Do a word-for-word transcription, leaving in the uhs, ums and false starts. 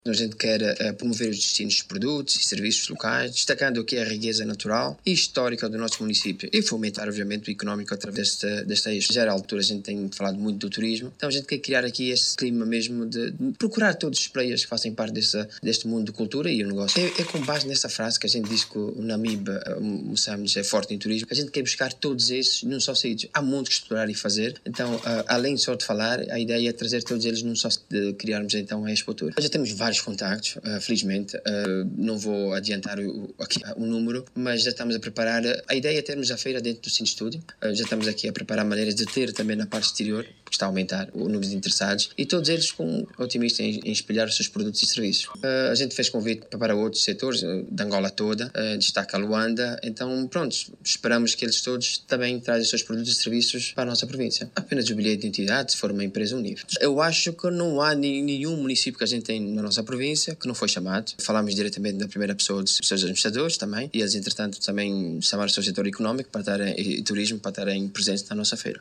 A gente quer uh, promover os destinos de produtos e serviços locais, destacando aqui a riqueza natural e histórica do nosso município e fomentar, obviamente, o económico através desta, desta eixo. Já à altura a gente tem falado muito do turismo, então a gente quer criar aqui esse clima mesmo de, de procurar todos os players que fazem parte desse, deste mundo de cultura e o negócio. É, é com base nessa frase que a gente diz que o Namibe, Moçambique, é forte em turismo. A gente quer buscar todos esses num só sítio. Há muito que explorar e fazer, então, uh, além só de falar, a ideia é trazer todos eles num só de criarmos então a Expo Tour. Já temos vários contactos, uh, felizmente, uh, não vou adiantar o, aqui, uh, o número, mas já estamos a preparar, uh, a ideia é termos a feira dentro do Cine Estúdio, uh, já estamos aqui a preparar maneiras de ter também na parte exterior, que está a aumentar o número de interessados, e todos eles com otimistas em, em espelhar os seus produtos e serviços. Uh, a gente fez convite para outros setores, uh, da Angola toda, uh, destaca a Luanda, então pronto, esperamos que eles todos também trazem os seus produtos e serviços para a nossa província. Apenas o bilhete de identidade, se for uma empresa unida. Eu acho que não há nenhum município que a gente tem na nossa província que não foi chamado. Falámos diretamente da primeira pessoa dos seus administradores também, e eles entretanto também chamaram o seu setor económico para estarem, e turismo para estarem presentes na nossa feira.